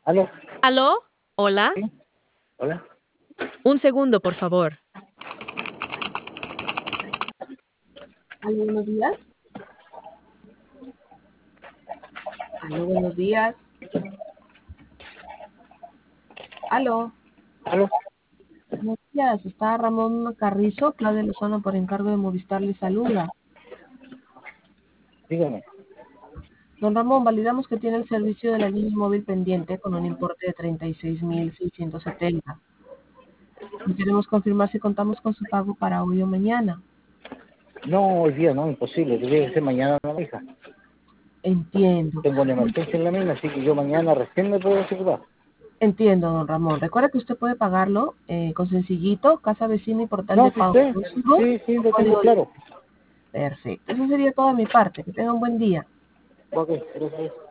¿Aló? ¿Aló? ¿Hola? ¿Sí? ¿Hola? Un segundo, por favor. Aló, buenos días. Aló, buenos días. Aló. ¿Aló? Buenos días. Está Ramón Carrizo, Claudia Lozano, por encargo de Movistar le saluda. Dígame. Don Ramón, validamos que tiene el servicio de la línea móvil pendiente con un importe de 36.670. Y queremos confirmar si contamos con su pago para hoy o mañana. No, hoy día no, imposible. Debe ser mañana, no, hija. Entiendo. Tengo una emergencia en la mina, así que yo mañana recién me puedo ocupar. Entiendo, don Ramón. Recuerda que usted puede pagarlo con Sencillito, Casa Vecina y Portal No, de sí Pago sé. Exclusivo Sí, o lo tengo código de... claro. Perfecto. Eso sería toda mi parte. Que tenga un buen día. Ok, gracias.